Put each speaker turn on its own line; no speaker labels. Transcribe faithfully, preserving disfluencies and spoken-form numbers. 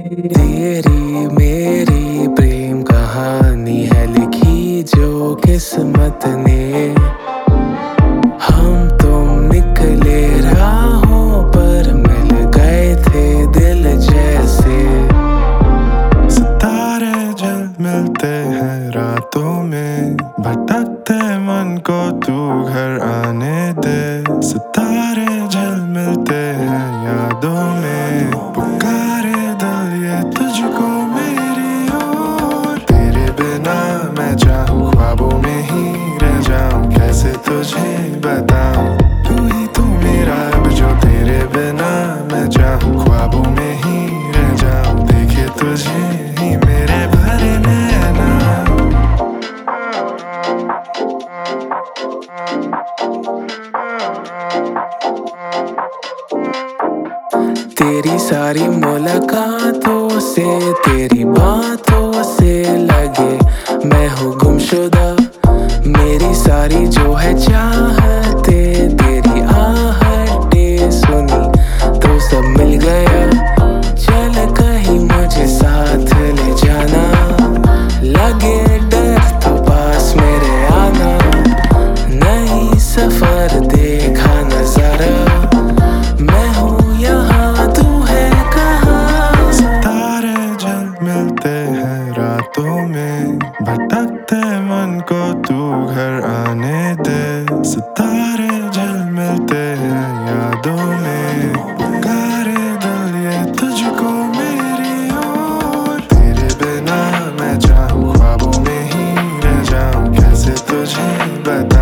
तेरी मेरी प्रेम कहानी है लिखी जो किस्मत ने। हम तुम निकले राहों पर मिल गए थे दिल जैसे।
सितारे जल मिलते हैं रातों में, भटकते मन को तू घर आने दे। सितारे जल मिलते हैं यादों में, पुकारे दिल ये तुझको मेरी ओर। तेरे बिना मैं चाहूँ ख्वाबों में ही रह जाऊं, कैसे तुझे बताऊं। तू ही तू मेरा अब जो, तेरे बिना मैं चाहूँ ख्वाबों में ही रह जाऊं, देखे तुझे ही मेरे भरे नैना।
तेरी सारी मुलाकातों से, तेरी बातों से लगे मैं हूँ गुमशुदा। मेरी सारी जो है चाहते, तेरी आहटें सुनी तो सब मिल गया। चल कहीं मुझे साथ ले जाना, लगे डर तो पास मेरे आना। नई सफर देखा नजारा, मैं हूँ यहाँ तू है कहाँ।
सितारे जल मिलते हैं रातों में, भटकते मन को तू घर आने दे। सितारे जल मिलते हैं यादों में, पुकारे दिल ये तुझको मेरी ओर। तेरे बिना मैं चाहूँ ख्वाबों में ही रह जाऊं, कैसे तुझे बताऊं।